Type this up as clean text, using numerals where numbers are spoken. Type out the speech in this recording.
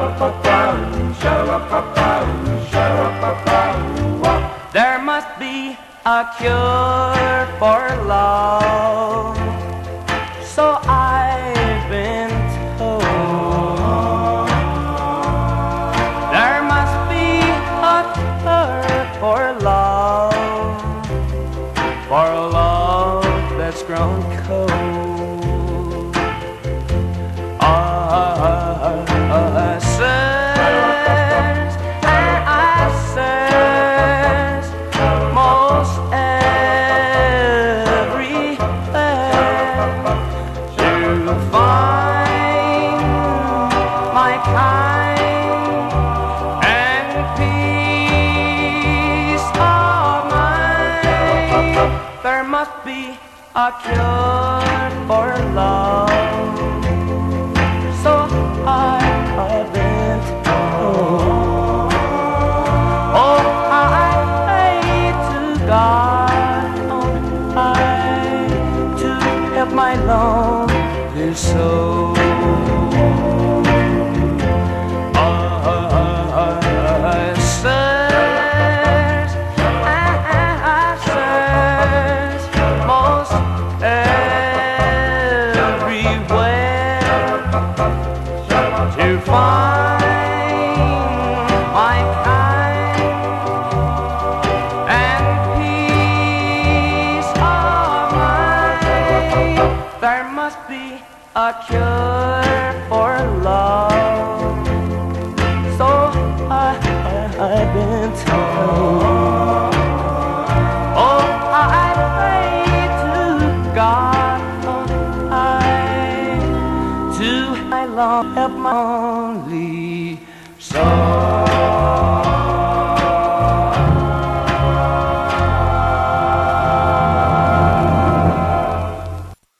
There must be a cure for love, so I've been told. There must be a cure for love that's grown cold. I search and I search most everywhere to find my kind and peace of mind. There must be a cure for love, so I've been told. Oh, I pray to God on high to help my lonely soul. I search and I search most everywhere to find my kind and peace of mind. There must be a cure for love, so I've been told. Oh, I pray to God on high to my long, help my only